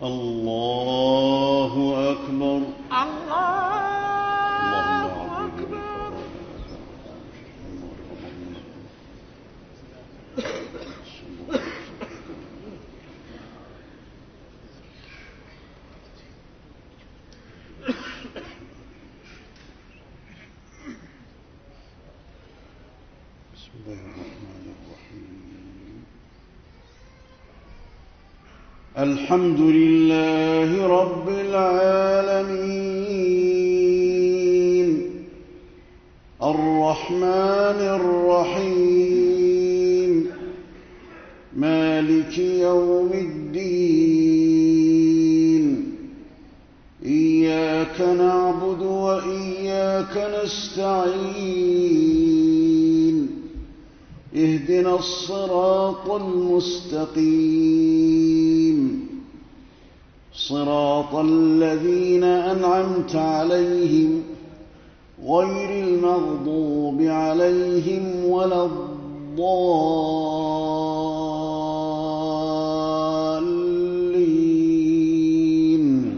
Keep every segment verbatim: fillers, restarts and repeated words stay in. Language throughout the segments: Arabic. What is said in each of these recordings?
الله أكبر. الله أكبر. بسم الله الرحمن الرحيم. الحمد لله رب العالمين الرحمن الرحيم مالك يوم الدين إياك نعبد وإياك نستعين اهدنا الصراط المستقيم صراط الذين أنعمت عليهم غير المغضوب عليهم ولا الضالين.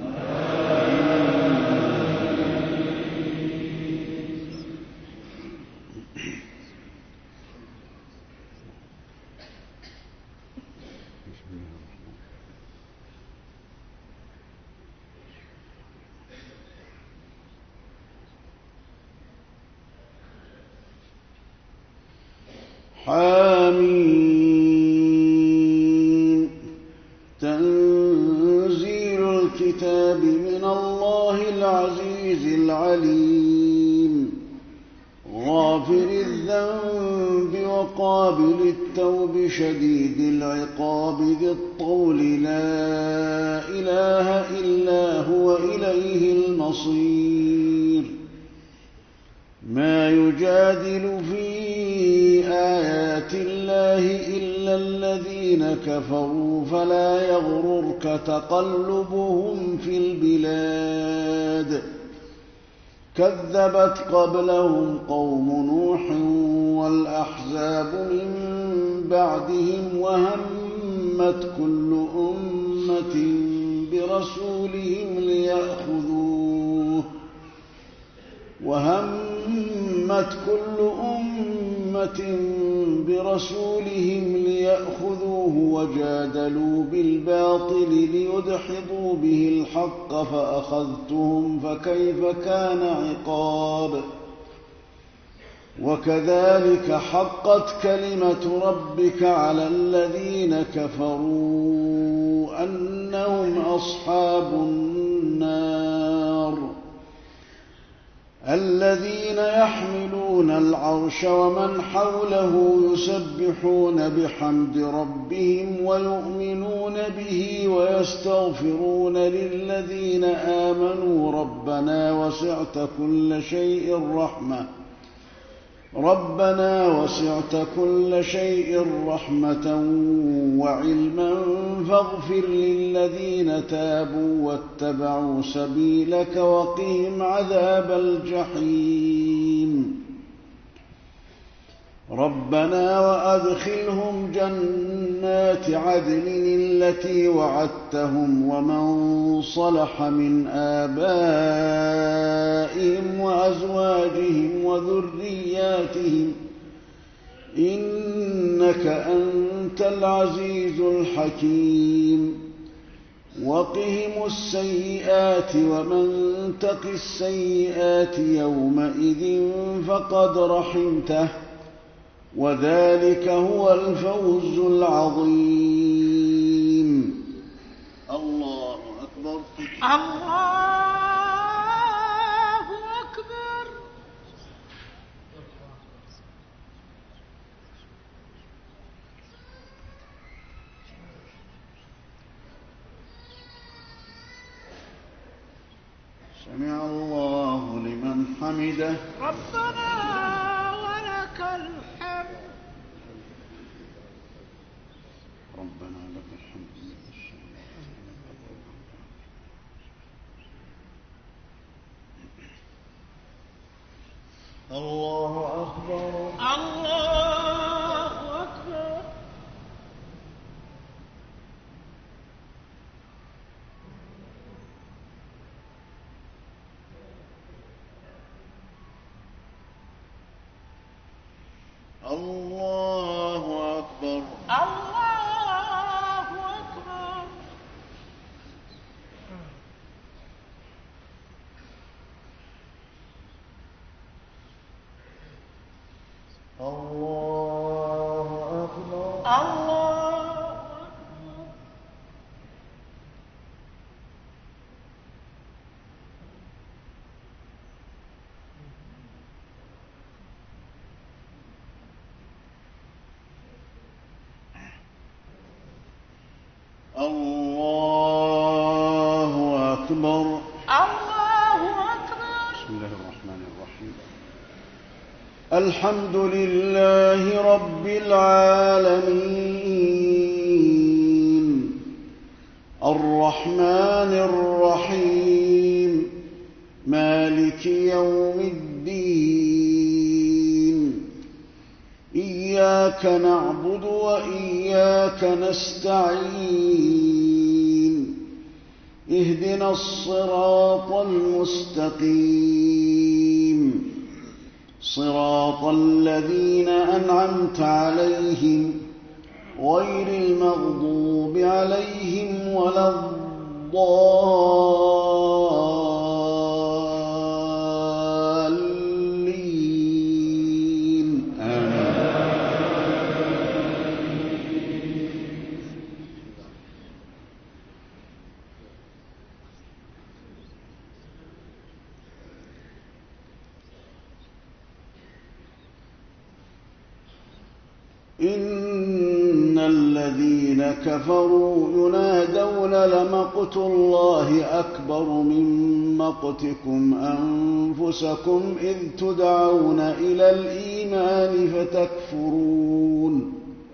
حامين تنزيل الكتاب من الله العزيز العليم غافر الذنب وقابل التوب شديد العقاب ذي الطول لا إله إلا هو إليه المصير. ما يجادل في آيات الله إلا الذين كفروا فلا يغررك تقلبهم في البلاد. كذبت قبلهم قوم نوح والأحزاب من بعدهم وهمت كل أمة برسولهم ليأخذوه وهمت كل أمة برسولهم ليأخذوه وجادلوا بالباطل ليدحضوا به الحق فأخذتهم فكيف كان عقاب. وكذلك حقت كلمة ربك على الذين كفروا أنهم أصحاب النار الذين يحملون العرش ومن حوله يسبحون بحمد ربهم ويؤمنون به ويستغفرون للذين آمنوا ربنا وسعت كل شيء رحمة ربنا وسعت كل شيء رحمة وعلما فاغفر للذين تابوا واتبعوا سبيلك وقهم عذاب الجحيم. ربنا وأدخلهم جنات عدن التي وعدتهم ومن صلح من آبائهم وأزواجهم وذرياتهم إنك أنت العزيز الحكيم. وقهم السيئات ومن تق السيئات يومئذ فقد رحمته وذلك هو الفوز العظيم. الله أكبر. الله أكبر. سمع الله لمن حمده. ربنا ولك الحمد. ربنا لك الحمد. الله أكبر. الله أكبر. الله أكبر. الله أكبر. الله أكبر. الله الله أكبر. الله أكبر. بسم الله الرحمن الرحيم. الحمد لله رب العالمين الرحمن الرحيم مالك يوم الدين إياك نعبد وإياك نستعين اهدنا الصراط المستقيم صراط الذين أنعمت عليهم غير المغضوب عليهم ولا الضالين إن الذين كفروا ينادون لمقت الله أكبر من مقتكم أنفسكم إذ تدعون إلى الإيمان فتكفرون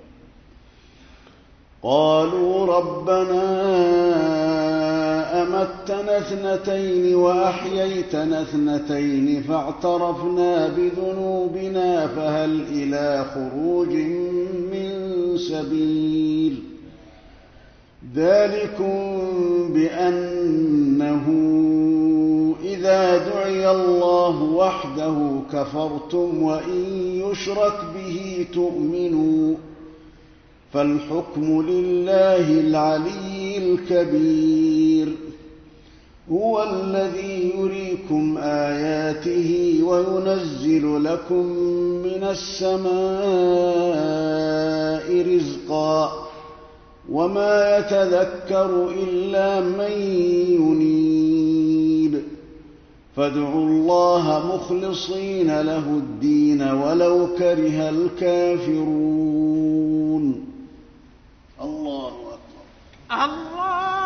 قالوا ربنا أمتنا اثنتين وأحييتنا اثنتين فاعترفنا بذنوبنا فهل إلى خروج من سبيل ذلكم بأنه إذا دعي الله وحده كفرتم وإن يشرك به تؤمنوا فالحكم لله العلي الكبير هو الذي يريكم آياته وينزل لكم من السماء رزقا وما يتذكر إلا من ينيب فادعوا الله مخلصين له الدين ولو كره الكافرون الله أكبر. الله